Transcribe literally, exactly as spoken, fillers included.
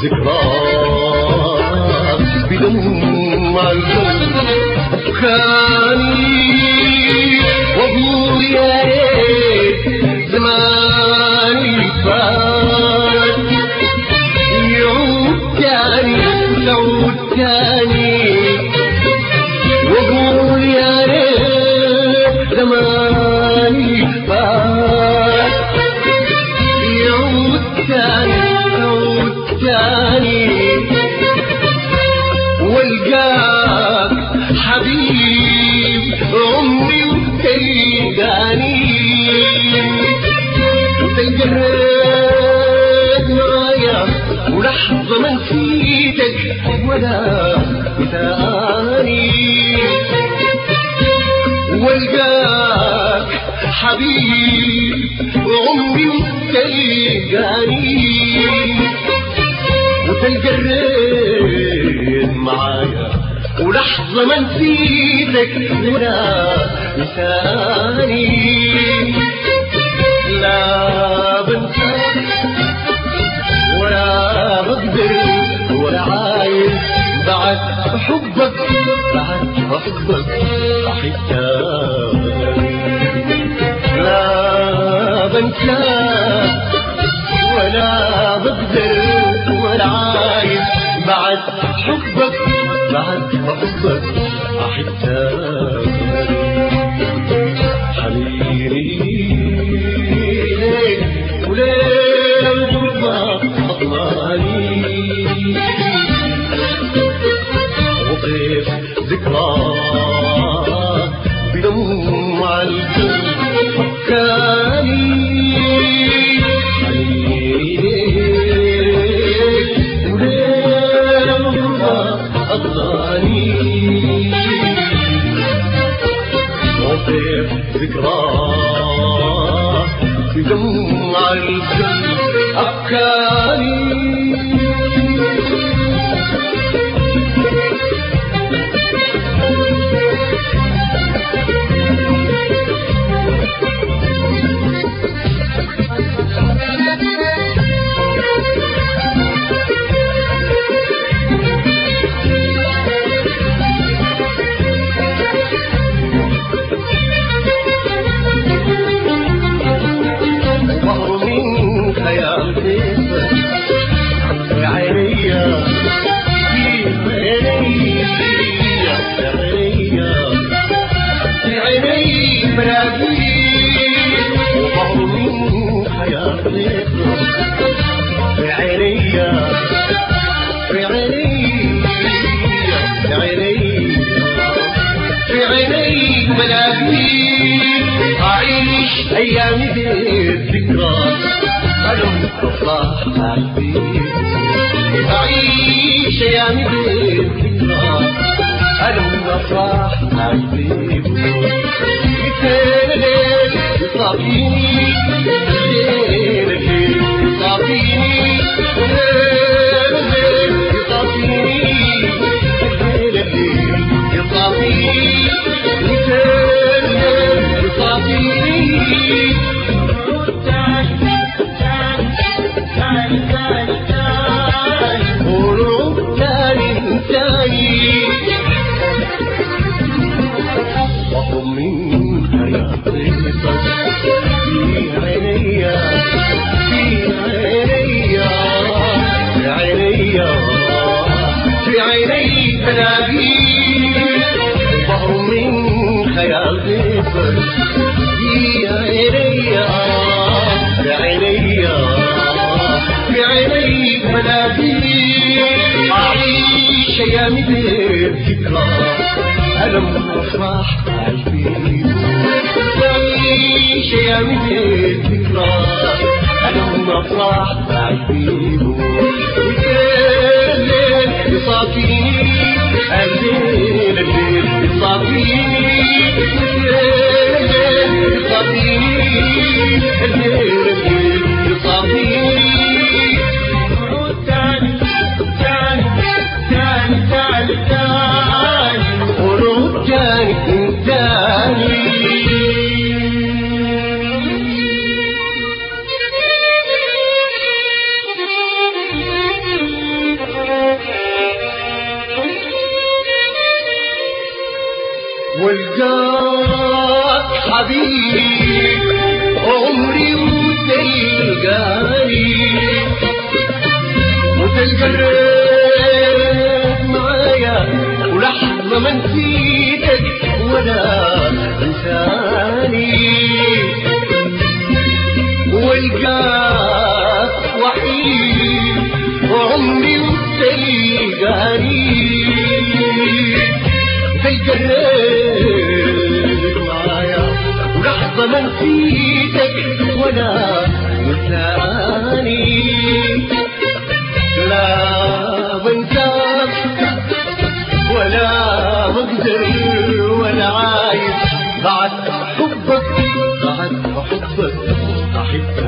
ذكرى بدموع القلب أبكاني وأقول يا ريت زماني فات يعود تاني يعود تاني وأقول يا ريت زماني فات يعود تاني يعود تاني والقاك حبيب عمري وتلقاني وتلقريت معايا ولحظة ما نسيتك ولا ثاني والقاك حبيب عمري وتلقاني وتلقريت معايا ولحظة ما نسيتك ولا لساني لا بنساك ولا بقدر ولا عايز بعد حبك بعد حبك أحتاج لا بنساك ولا بقدر ولا عايز بعد حبك بعد حبك أحتاج حبيبي ليل وليل حبك أطلاني وطيف ذكراك بدموع القلب أبكاني ذكرى بدموع القلب أبكاني أعيش أيامي بالذكرى ألم أفرح قلبي أعيش أيامي بالذكرى ألم أفرح قلبي مثل الليل يصابيني الليل الليل يصابيني الليل الليل يصابيني الليل الليل يصابيني في عيني تنادي بحر من خيال غيبك في عيني في عيني في عيني تنادي أعيش أيامي بالذكرى ألم أفرح قلبي أعيش أيامي بالذكرى ألم أفرح قلبي يصافيني الليل الليل يصافيني الليل يصافيني الليل الليل يصافيني تاني تاني تاني تاني تاني ورود تاني تاني وحيد عمري وتلقاني وتلقرب معايا ولحظة ما نسيتك ولا انساني والقاك وحيد وعمري وتلقاني تلقرب معايا ولحظة ما نسيتك ولا انساني لا بنساك ولا بقدر ولا عايز بعد حبك بعد حبك أحبك